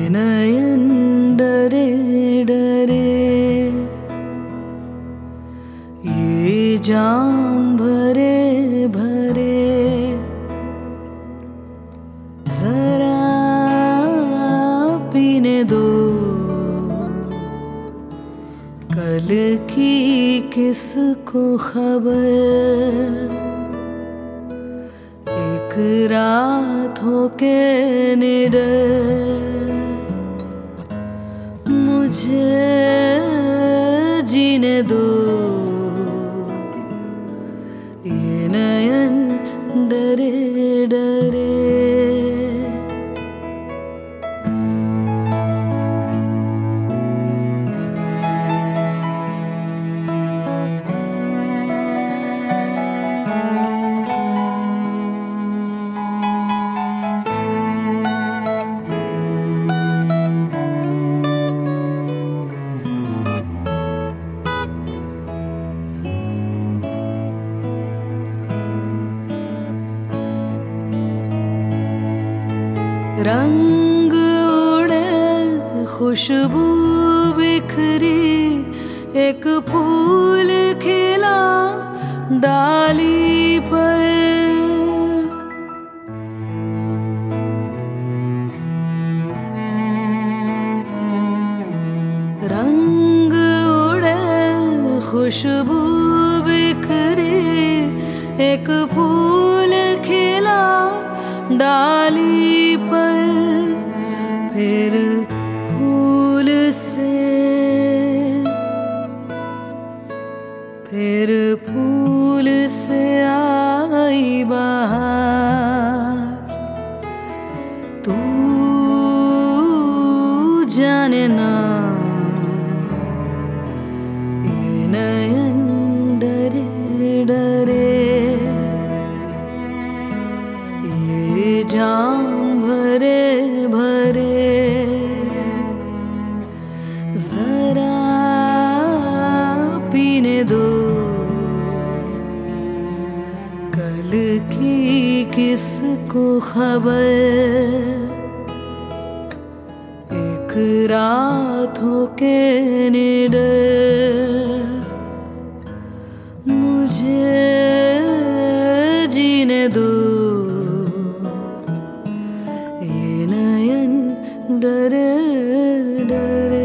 नयन डरे डरे, ये जाम भरे भरे, जरा पीने दो। कल की किसको खबर, एक रात होके निडर, मुझे जीने दो। ये नयन डरे डरे, रंग उड़े खुशबू बिखरी, एक फूल खिला डाली पर। रंग उड़े खुशबू बिखरी, एक फूल खिला डाली पर। फिर फूल से, फिर फूल से आई बहार। तू जाने ना, ये नयन डरे डरे, ये जाम भरे भरे, जरा पीने दो। कल की किसको खबर, एक रात होके निडर, मुझे जीने दो। ये नयन डरे डरे,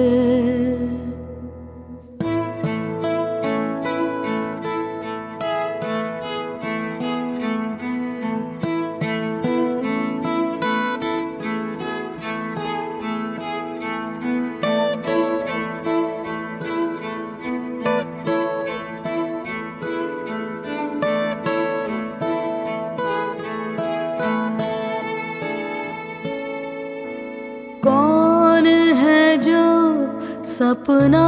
कौन है जो सपना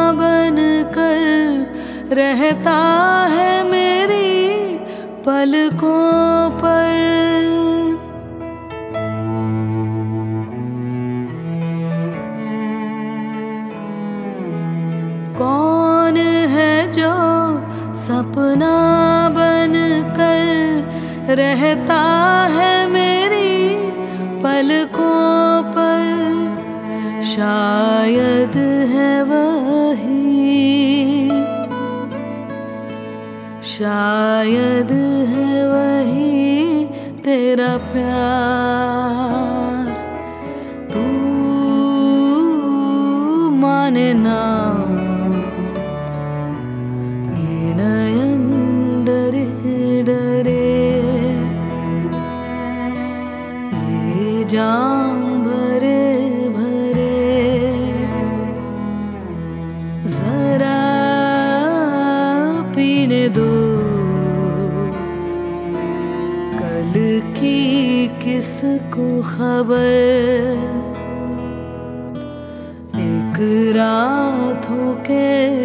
बनकर रहता है मेरी पलकों पर। कौन है जो सपना बनकर रहता है मेरी पलकों पर। शायद है वही, शायद है वही तेरा प्यार। तू माने ना, ये नयन डरे डरे, ये जाम भरे भरे, जरा पीने दो। कल की किसको खबर, एक रात होके